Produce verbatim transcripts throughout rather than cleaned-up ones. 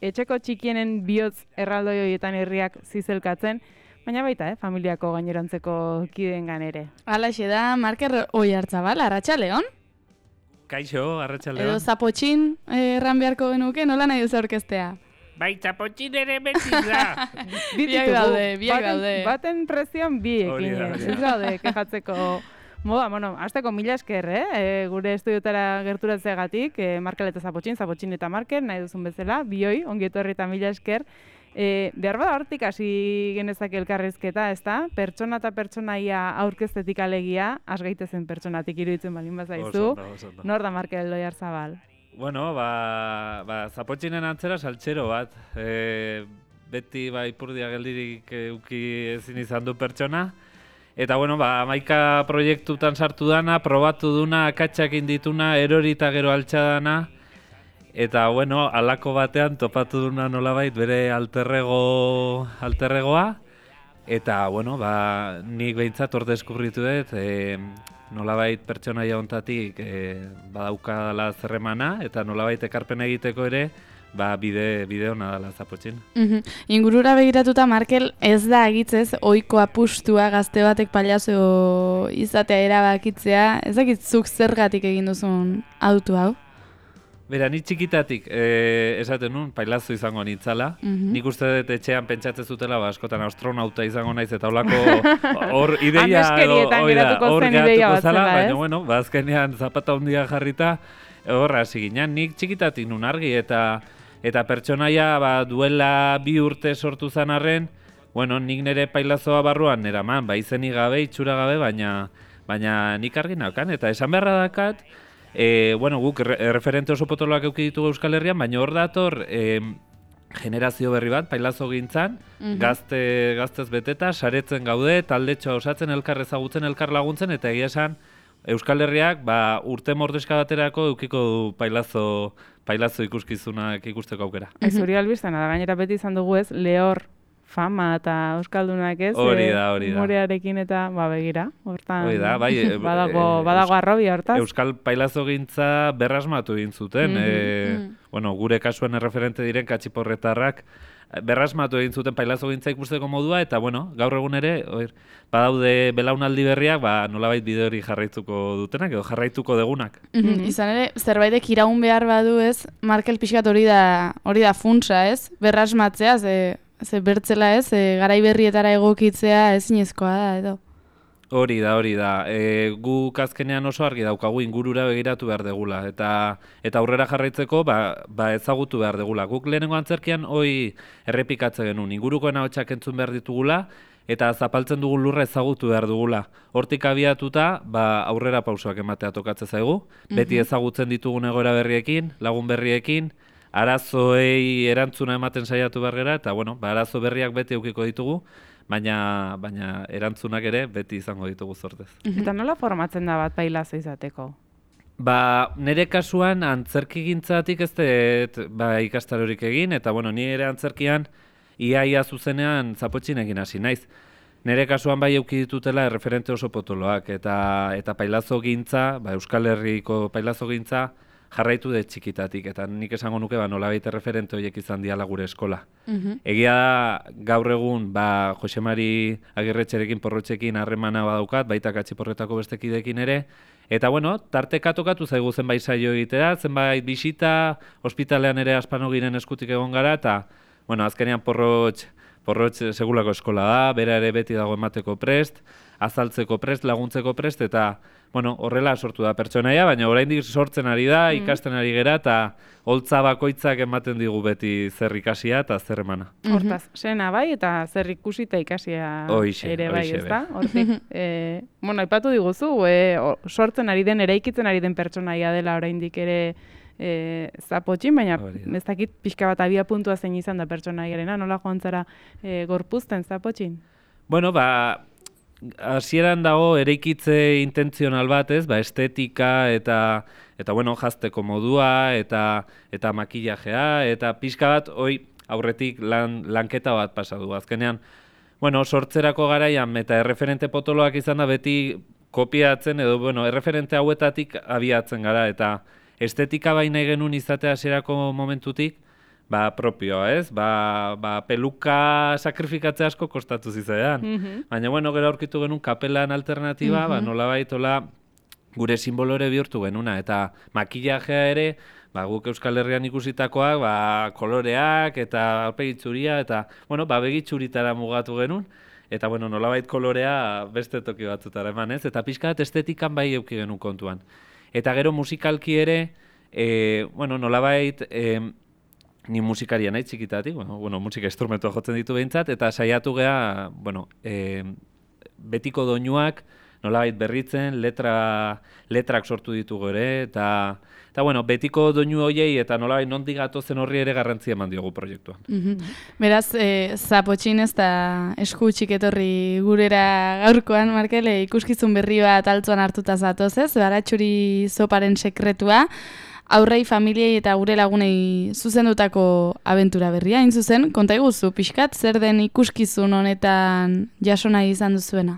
etxeko txikienen bihotz erraldoi horietan herriak zizelkatzen, baina baita, eh, familiako gainerantzeko kideengan ere. Halaxe da, Marker Oiartzabal, Arratsaldeon. Kaixo, Arratsaldeon. Edo zapotxin erran beharko genuke, nola nahi duzu aurkeztea? Bai, zapotxin ere beti da. Biak daude, biak baten, daude. Baten presioan bi Hori ekin, da, hori da. ez daude, kejatzeko moda, bueno, hasteko mila esker, eh? E, gure estudiotara gerturatzeagatik, e, Markel eta Zapotxin, Zapotxin eta Markel, nahi duzun bezala, bioi, ongi etorri eta mila esker. E, behar bada hortik hasi genezake elkarrizketa, ezta? Pertsona eta pertsonaia aurkeztetik alegia, has gaitezen pertsonatik iruditzen balin bazaizu. Oso ondo, oso ondo. Nor da Markel Oiartzabal? Bueno, ba, ba Zapotxinen antzera saltxero bat. E, beti ba, ipurdia geldirik euki ezin izan du pertsona. Eta bueno, ba, hamaika proiektutan sartu dana, probatu duna, akatsak indituna, erori eta gero altxadana. Eta bueno, halako batean topatu duna nolabait bere alterrego, alterregoa. Eta bueno, ba, nik behintzat hor deskubritu dut, e, nolabait pertsonaia hontatik e, badaukadala zerremana, eta nolabait ekarpen egiteko ere, ba, bide, bide hona dela Zapotxin. Mhm. Ingurura begiratuta, Markel, ez da agitzez ohiko apustua gazte batek pailazo izatea erabakitzea, ez dakitzuk zergatik egin duzun autu hau? Bera, ni txikitatik eh, esaten nun, pailazo izango nintzala. Mhm. Nik uste dut etxean pentsatzen zutela, ba, askotan astronauta izango naiz, eta holako hor ideia Ameskerietan hoi da, geratuko hor zen ideia geratuko bat zela, zela, baina ez? bueno, ba, azkenean zapata handia jarrita, hor hasi ginen. Nik txikitatik nun argi, eta eta pertsonaia ba, duela bi urte sortu zan arren, bueno, nik nire pailazoa barruan neraman, ba, izenik gabe, itxura gabe, baina, baina nik argi naukan, eta esan beharra dakat, E, bueno, guk re referente oso potoloak eduki ditugu Euskal Herrian, baina hor dator e, generazio berri bat, pailazo gintzan, Mhm. gazte, gaztez beteta, saretzen gaude, taldetxoa osatzen, elkar ezagutzen, elkar laguntzen, eta egia esan Euskal Herriak ba, urte mordeska baterako edukiko du pailazo, pailazo ikuskizunak ikusteko aukera. Ez hori albiztana da, gainera beti izan dugu ez, lehor, fama eta euskaldunak ez, Hori eh, da, hori da. humorearekin eta, ba, begira, hortan, Hori da, bai, e, badago, e, badago arrobia hortaz. Euskal pailazo gintza berrasmatu egin zuten. Mhm, e, mhm. bueno, gure kasuan erreferente diren katxiporretarrak berrasmatu egin zuten pailazo gintza ikusteko modua, eta bueno, gaur egun ere, oir, badaude belaunaldi berriak, ba, nolabait bide hori jarraituko dutenak, edo jarraituko degunak. Mhm. Izan ere, zerbaitek iraun behar badu ez, Markel pixkat hori da, hori da funtsa ez, berrasmatzea, ze, ze bertzela ez, e, garai berrietara egokitzea ezinezkoa da edo. Hori da, hori da. E, guk azkenean oso argi daukagu ingurura begiratu behar degula. Eta, eta aurrera jarraitzeko ba, ba ezagutu behar degula. Guk lehenengo antzerkian hoi errepikatze genuen. Ingurukoen ahotsak entzun behar ditugula eta zapaltzen dugun lurra ezagutu behar dugula. Hortik abiatuta ba, aurrera pausoak ematea tokatze zaigu. Beti ezagutzen ditugun egoera berriekin, lagun berriekin, arazoei erantzuna ematen saiatu behar gara, eta bueno, ba, arazo berriak beti eukiko ditugu, baina, baina erantzunak ere beti izango ditugu zortez. Eta nola formatzen da bat pailazo izateko? Ba, nire kasuan antzerki gintzatik ez dut ba, ikastarorik egin, eta bueno, ni ere antzerkian iaia zuzenean Zapotxinekin hasi naiz. Nire kasuan bai eduki ditutela erreferente oso potoloak, eta, eta pailazo gintza, ba, Euskal Herriko pailazo gintza, jarraitu dut txikitatik, eta nik esango nuke ba, nolabait erreferente horiek izan diala gure eskola. Mhm. Egia da, gaur egun, ba, Josemari Agirretxerekin porrotxekin harremana badaukat, baita Katxiporretako bestekidekin ere, eta bueno, tarteka tokatu zaigu zenbait saio egitea, zenbait bisita, ospitalean ere Aspanogiren eskutik egon gara, eta bueno, azkenean porrotx, porrotx segulako eskola da, bera ere beti dago emateko prest, azaltzeko prest, laguntzeko prest, eta bueno, horrela sortu da pertsonaia, baina oraindik sortzen ari da, ikasten ari gera, eta holtza bakoitzak ematen digu beti zer ikasia eta zer emana. Hortaz, sena bai, eta zer ikusi eta ikasia Hoixe, ere bai, hoixe ezta? Hortik, e, bueno, aipatu diguzu, e, o- sortzen ari den, eraikitzen ari den pertsonaia dela oraindik ere e, Zapotxin, baina Hori da. ez dakit pixka bat abia puntua zein izan da pertsonaiarena, nola joan zara e, gorpuzten Zapotxin? Bueno, ba, hasieran dago eraikitze intentzional bat, ez? Ba, estetika eta eta bueno, jazteko modua eta eta makillajea eta pixka bat hoi aurretik lan, lanketa bat pasa du. Azkenean, bueno, sortzerako garaian eta erreferente potoloak izan da beti kopiatzen edo bueno, erreferente hauetatik abiatzen gara eta estetika bai nahi genuen izatea hasierako momentutik, ba, propioa, ez? Ba, ba, peluka sakrifikatzea asko kostatu zitzaidan. Mhm. Baina, bueno, gero aurkitu genuen kapelan alternatiba, ba, nolabait hola gure simbolore bihurtu genuna. Eta makillajea ere, ba, guk Euskal Herrian ikusitakoak, ba, koloreak eta aurpegitzuria, eta, bueno, ba, begitzuritara mugatu genuen. Eta, bueno, nolabait kolorea beste toki batzutara eman, ez? Eta pixka bat estetikan bai euki genuen kontuan. Eta gero musikalki ere, e, bueno, nolabait, e, ni musikaria nahi txikitatik, bueno, bueno, musika instrumentua jotzen ditu behintzat, eta saiatu gea, bueno, e, betiko doinuak nolabait berritzen, letra, letrak sortu ditugu ere, eta, eta bueno, betiko doinu hoiei eta nolabait nondik gatozen horri ere garrantzia eman diogu proiektuan. Mhm. Beraz, e, zapotxin ez da esku txiketorri gurera gaurkoan, Markel, e, ikuskizun berri bat altzoan hartuta zatoz ez, baratxuri zoparen sekretua, aurrei, familiei eta gure lagunei zuzendutako abentura berria, hain zuzen, konta iguzu, pixkat, zer den ikuskizun honetan jaso nahi izan duzuena?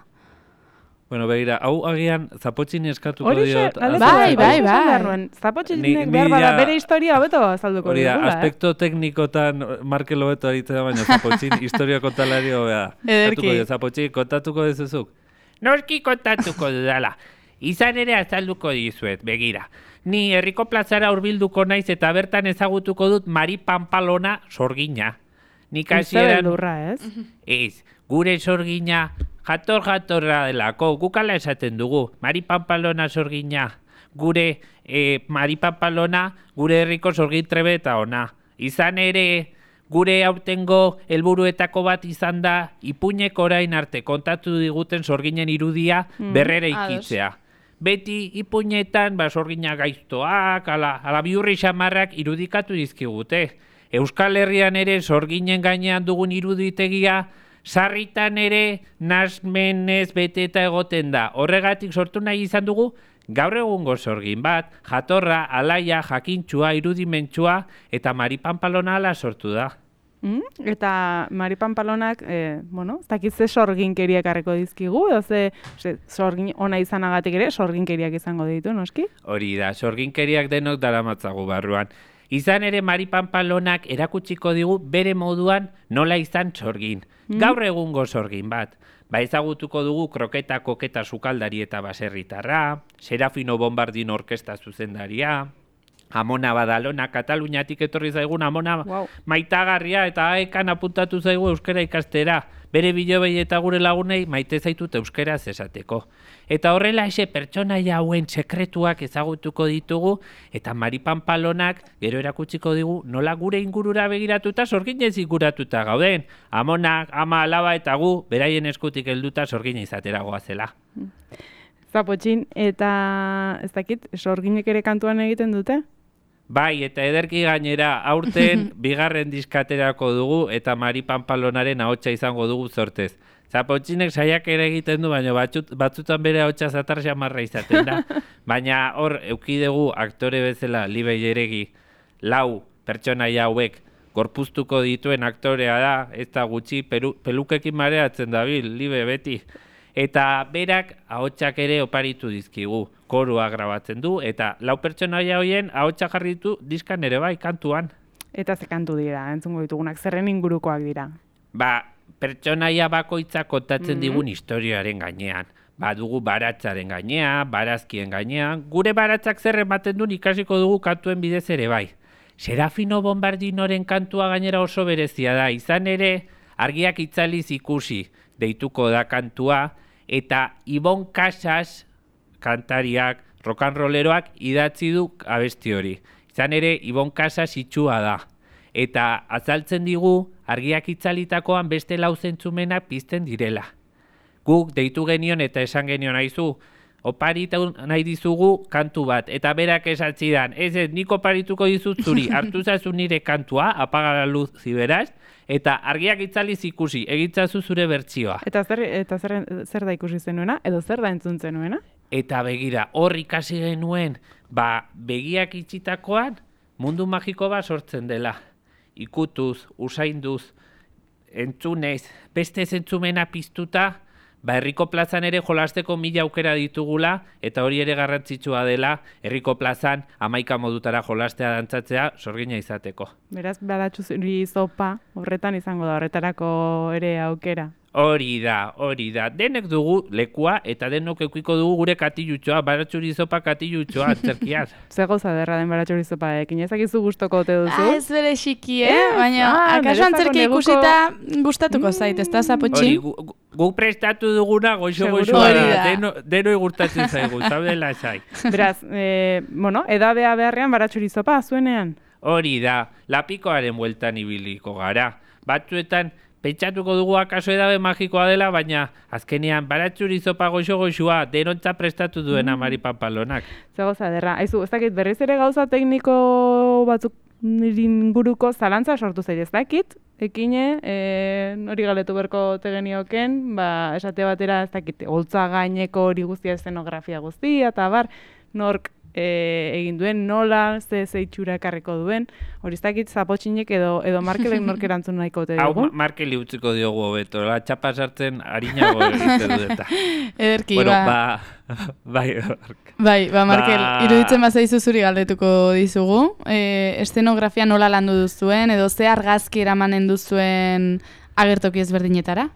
Bueno, begira, hau agian zapotxini eskatuko Horixe, diot. galdetu Bai, behar- bai, horixe bai. esan behar nuen. Zapotxinek Ni- behar ni bada ja- bere historia hobeto azalduko Hori da, digula, eh? aspekto teknikotan Markel hobeto aritzen da, baina zapotxin historia kontalari hobea da. Ederki. Kontatuko dio, zapotxin, kontatuko dizuzuk. Noski kontatuko dudala. Izan ere azalduko dizuet, begira. Ni herriko plazara hurbilduko naiz eta bertan ezagutuko dut Mari Pampalona sorgina. Nik Uste hasieran beldurra, ez? ez, gure sorgina jator jatorra delako, gukala esaten dugu. Mari Pampalona sorgina. Gure eh, Mari Pampalona gure herriko sorgin trebe eta ona. Izan ere, gure aurtengo helburuetako bat izan da ipuinek orain arte kontatu diguten sorginen irudia berrera ikitzea. Beti ipuinetan ba, sorgina gaiztoak, ala, ala biurri xamarrak irudikatu dizkigute. Euskal Herrian ere sorginen gainean dugun iruditegia, sarritan ere nasmenez beteta egoten da. Horregatik sortu nahi izan dugu, gaur egungo sorgin bat, jatorra, alaia, jakintxua, irudimentsua eta Mari Pampalona ala sortu da. Mm? Eta Mari Pampalonak, eh, bueno, ez dakit ze sorginkeriak harreko dizkigu, edo ze, ze sorgin ona izanagatik ere sorginkeriak izango ditu, noski? Hori da, sorginkeriak denok daramatzagu barruan. Izan ere Mari Pampalonak erakutsiko digu bere moduan nola izan sorgin. Gaur egungo sorgin bat. Ba ezagutuko dugu kroketa, koketa, sukaldari eta baserritarra, Serafino Bombardin orkesta zuzendaria, Amona Badalona, Kataluniatik etorri zaigun Amona Wow. maitagarria eta aekan apuntatu zaigu euskara ikastera. Bere bilobei eta gure lagunei maite zaitut euskaraz esateko. Eta horrela ese pertsonaia hauen sekretuak ezagutuko ditugu eta Mari Pampalonak gero erakutsiko digu nola gure ingurura begiratuta sorginez inguratuta gauden. Amonak, ama, alaba eta gu beraien eskutik helduta sorgina izatera goazela. Zapotxin, eta ez dakit, sorginek ere kantuan egiten dute? Bai, eta ederki gainera aurten bigarren diskaterako dugu eta Mari Pampalonaren ahotsa izango dugu zortez. Zapotxinek saiak ere egiten du, baina batzut, batzutan bere ahotsa zatar xamarra izaten da. Baina hor, eukidegu aktore bezala Libe Jeregi lau pertsonaia hauek gorpuztuko dituen aktorea da, ez da gutxi peru, pelukekin mareatzen dabil, Libe beti. Eta berak ahotsak ere oparitu dizkigu, korua grabatzen du, eta lau pertsonaia hoien ahotsa jarritu diskan ere bai, kantuan. Eta ze kantu dira, entzungo ditugunak, zerren ingurukoak dira. Ba, pertsonaia bakoitza kontatzen digun historiaren gainean. Badugu baratzaren gainean, barazkien gainean, gure baratzak zer ematen duen ikasiko dugu kantuen bidez ere bai. Serafino Bombardinoren kantua gainera oso berezia da, izan ere argiak itzaliz ikusi deituko da kantua, eta Ibon Casas kantariak, rokanroleroak idatzi du abesti hori. Izan ere, Ibon Casas itxua da. Eta azaltzen digu, argiak itzalitakoan beste lau zentzumenak pizten direla. Guk deitu genion eta esan genion aizu, oparitu nahi dizugu kantu bat. Eta berak esatzidan, ez ez, nik oparituko dizut zuri, hartu zazu nire kantua, apaga la luz ziberaz, eta argiak itzaliz ikusi, egitzazu zure bertsioa. Eta zer, eta zer, zer da ikusi zenuena, edo zer da entzun zenuena? Eta begira, hor ikasi genuen, ba, begiak itxitakoan, mundu magiko bat sortzen dela. Ikutuz, usainduz, entzunez, beste zentzumena piztuta, ba, herriko plazan ere jolasteko mila aukera ditugula, eta hori ere garrantzitsua dela, herriko plazan hamaika modutara jolastea dantzatzea sorgina izateko. Beraz, baratxu zuri zopa, horretan izango da, horretarako ere aukera. Hori da, hori da. Denek dugu lekua eta denok eukiko dugu gure katilutxoa, baratxuri zopa katilutxoa antzerkian. Ze gauza derra den baratxuri zopa ekin, ezakizu gustoko ote duzu? Ah, ez bere xiki, eh? Baina, Ah, akaso niretzako antzerkia neguko- ikusita gustatuko zait, ez da, Hori, Zapotxin? gu, gu- gu prestatu duguna goixo Seguru. goixoa Hori da, da. deno, denoi gustatzen zaigu, zaudela zai. Beraz, e, bueno, edadea beharrean baratxuri zopa, zuenean? Hori da, lapikoaren bueltan ibiliko gara. Batzuetan, pentsatuko dugu akaso edabe magikoa dela, baina azkenean baratxuri zopa goixo goixoa denontza prestatu duena Mari Pampalonak. Ze gauza derra, aizu, ez dakit berriz ere gauza tekniko batzuk inguruko zalantza sortu zaite, ez dakit, ekine, e, hori galetu berko tegenioken, ba, esate batera, ez dakit, holtza gaineko hori guztia, eszenografia guztia, eta bar, nork e, egin duen, nola, ze ze itxura ekarriko duen, hori ez dakit Zapotxinek edo, edo Markelek nork erantzun nahiko ote Hau dugu. Ma- Markeli utziko diogu hobeto, la txapa sartzen harinago egiten du eta. Ederki, Bueno, ba, ba, bai, ork. bai, ba, Markel, Ba- iruditzen bazaizu zuri galdetuko dizugu. E, estenografia nola landu duzuen, edo ze argazki eramanen duzuen agertoki ezberdinetara?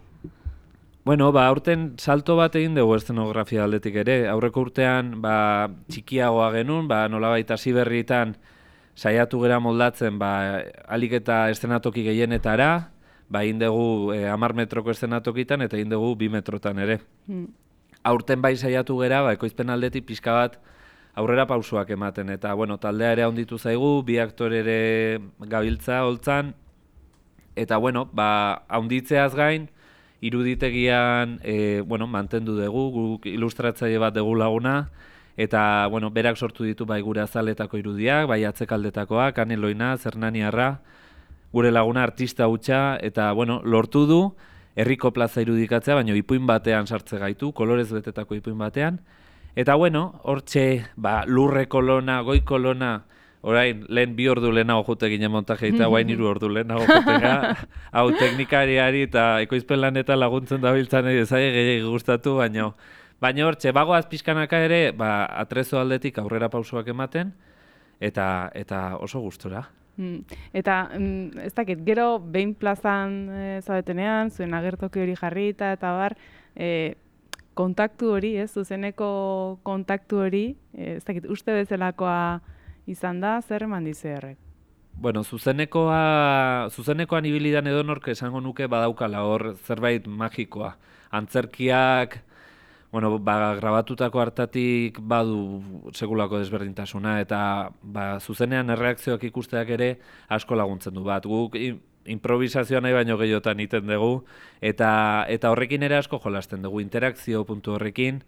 Bueno, ba, aurten salto bat egin dugu eszenografia aldetik ere. Aurreko urtean, ba, txikiagoa genuen, ba, nolabait hasi berritan saiatu gera moldatzen, ba, alik eta eszenatoki gehienetara, ba, egin dugu e, hamar metroko eszenatokitan eta egin dugu bi metrotan ere. Hmm. Aurten bai saiatu gera, ba, ekoizpen aldetik pixka bat aurrera pausuak ematen, eta, bueno, taldea ere handitu zaigu, bi aktore ere gabiltza holtzan, eta, bueno, ba, handitzeaz gain, iruditegian e, bueno, mantendu dugu, guk ilustratzaile bat dugu laguna, eta bueno, berak sortu ditu bai gure azaletako irudiak, bai atzekaldetakoak, Ane Loina, Zernaniarra, gure laguna artista hutsa, eta bueno, lortu du herriko plaza irudikatzea, baina ipuin batean sartze gaitu, kolorez betetako ipuin batean. Eta bueno, hortxe ba, lurre kolona, goi kolona, orain, lehen bi ordu lehenago jute ginen montajeita, guain hiru ordu lehenago jutega, hau teknikariari eta ekoizpen lanetan laguntzen dabiltzan ezai gehiagik gustatu, baina baina hortxe, bagoaz pixkanaka ere, ba, atrezo aldetik aurrera pausoak ematen, eta eta oso gustora. Mm. Eta, mm, ez dakit, gero behin plazan e, zaudetenean, zuen agertoki hori jarrita eta bar, e, kontaktu hori, ez, zuzeneko kontaktu hori, e, ez dakit, uste bezalakoa izan da, zer eman dizu horrek? Bueno, zuzenekoa, zuzenekoan ibilidan edonork esango nuke badaukala hor zerbait magikoa. Antzerkiak, bueno, ba, grabatutako hartatik badu segulako desberdintasuna, eta ba, zuzenean erreakzioak ikusteak ere asko laguntzen du bat. Guk i- improvisazioa nahi baino gehiotan egiten dugu, eta, eta horrekin ere asko jolasten dugu, interakzio puntu horrekin.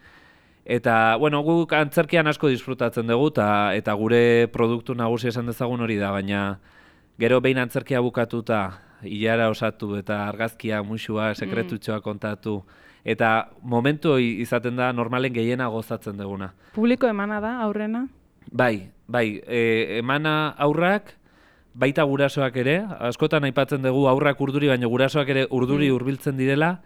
Eta, bueno, guk antzerkian asko disfrutatzen dugu, eta, eta gure produktu nagusi esan dezagun hori da, baina gero behin antzerkia bukatuta, ilara osatu eta argazkia, muxua, sekretutxoa kontatu, eta momentu hori izaten da normalen gehiena gozatzen duguna. Publiko emana da, aurrena? Bai, bai, e, emana aurrak, baita gurasoak ere, askotan aipatzen dugu aurrak urduri, baina gurasoak ere urduri hurbiltzen direla,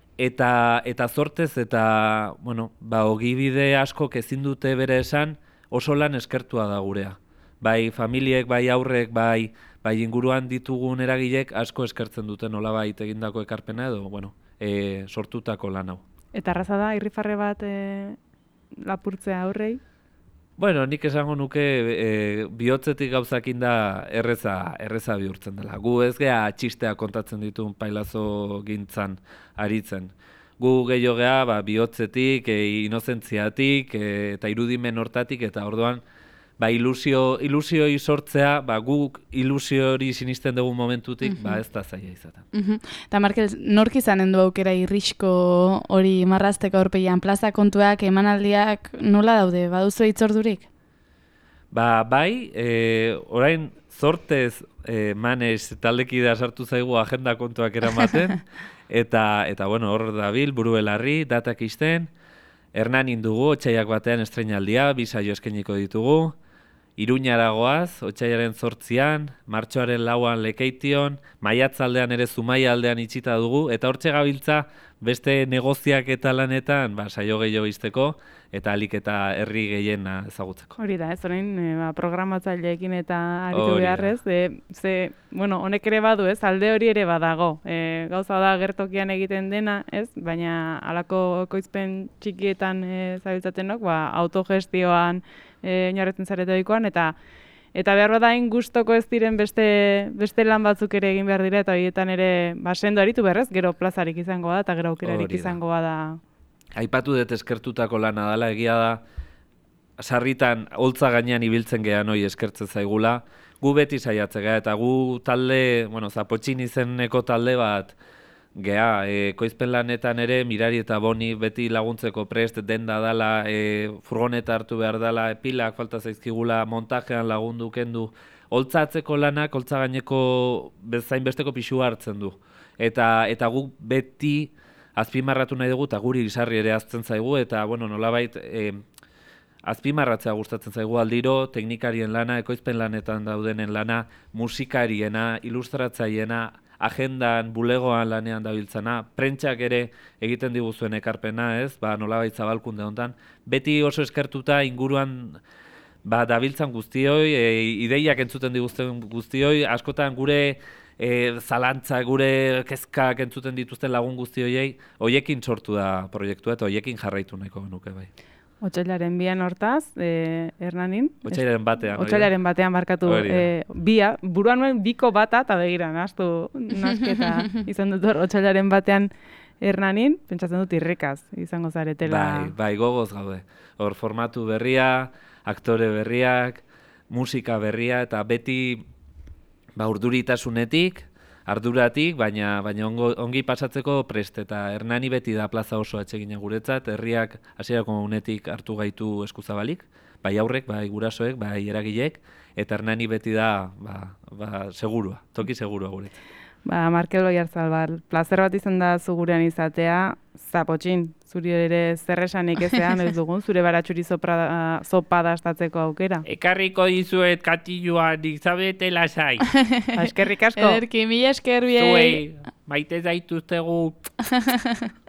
eta eta zortez eta, bueno, ba, ogibide askok ezin dute bere esan, oso lan eskertua da gurea. Bai familiek, bai aurrek, bai, bai inguruan ditugun eragilek asko eskertzen duten nolabait egindako ekarpena edo, bueno, e, sortutako lan hau. Eta arraza da, irrifarre bat e, lapurtzea aurrei? Bueno, nik esango nuke e, bihotzetik gauzakin da erreza, erreza bihurtzen dela. Gu ez gea txistea kontatzen dituen pailazo gintzan aritzen. Gu gehiago gea ba, bihotzetik, e, inozentziatik e, eta irudimen hortatik, eta orduan ba, ilusio, ilusioi sortzea, ba, guk ilusio hori sinisten dugun momentutik, ba, ez da zaila izaten. Mhm. Eta Markel, nork izanen du aukera irrisko hori marrazteko aurpegian plaza kontuak, emanaldiak nola daude, baduzu hitzordurik? Ba, bai, e, orain zortez e, manez taldekidea sartu zaigu agenda kontuak eramaten, eta, eta bueno, hor dabil, buru belarri, datak isten, Hernanin dugu, otsaiak batean estreinaldia, bi saio eskainiko ditugu, Iruñara goaz, otsailaren zortzian, martxoaren lauan Lekeition, maiatzaldean ere Zumaia aldean itxita dugu, eta hortxe gabiltza beste negoziak eta lanetan ba, saio gehiago izteko, eta alik eta herri gehiena ezagutzeko. Hori da, ez orain e, ba, programatzaileekin eta aritu Hori da. beharrez, e, ze, bueno, honek ere badu, ez, alde hori ere badago. E, gauza da gertokian egiten dena, ez, baina halako ekoizpen txikietan e, zabiltzatenok, ba, autogestioan e, oinarritzen zarete ohikoan, eta eta behar bada hain gustoko ez diren beste, beste lan batzuk ere egin behar dira, eta horietan ere ba, sendo aritu beharrez, gero plazarik izango da, eta gero aukerarik Hori da. izango da. Aipatu dut eskertutako lana dela, egia da, sarritan holtza gainean ibiltzen gehan hoi eskertzen zaigula, gu beti saiatzen geha, eta gu talde, bueno, Zapotxin izeneko talde bat geha, e, ekoizpen lanetan ere Mirari eta Boni beti laguntzeko prest denda dala, e, furgoneta hartu behar dala, e, pilak falta zaizkigula, montajean lagundu kendu, holtza atzeko lanak, holtza gaineko bezain besteko pixua hartzen du. Eta, eta guk beti azpimarratu nahi dugu, eta guri izarri ere azten zaigu, eta bueno, nolabait e, azpimarratzea gustatzen zaigu aldiro, teknikarien lana, ekoizpen lanetan daudenen lana, musikariena, ilustratzaiena, agendan, bulegoan lanean dabiltzana, prentsak ere egiten diguzuen ekarpena, ez? Ba, nolabait zabalkunde hontan. Beti oso eskertuta inguruan ba, dabiltzan guztioi, e, ideiak entzuten diguzten guztioi, askotan gure e, zalantza, gure kezkak entzuten dituzten lagun guztioiei, hoiekin sortu da proiektua eta hoiekin jarraitu nahiko genuke bai. Otsailaren bian hortaz, e, Hernanin. Otsailaren batean. Otsailaren batean barkatu e, bia, buruan nuen biko bata eta begira, nahaztu nasketa izan dut hor, otsailaren batean Hernanin, pentsatzen dut irrikaz izango zaretela. Bai, bai, gogoz gaude. Hor formatu berria, aktore berriak, musika berria, eta beti ba, urduritasunetik, arduratik, baina baina ongo, ongi pasatzeko prest, eta Hernani beti da plaza oso atsegina guretzat, herriak hasierako unetik hartu gaitu eskuzabalik, bai aurrek, bai gurasoek, bai eragilek, eta Hernani beti da ba, ba, segurua, toki segurua guretzat. Ba, Markel Oiartzabal, plazer bat izan da zu gurean izatea, Zapotxin, zuri ere zer esanik ezean ez dugun, zure baratxuri sopra, sopa dastatzeko aukera. Ekarriko dizuet katilua, nik zabete lasai. Ba, eskerrik asko. Ederki, mila esker biei. Zuei, maite zaituztegu.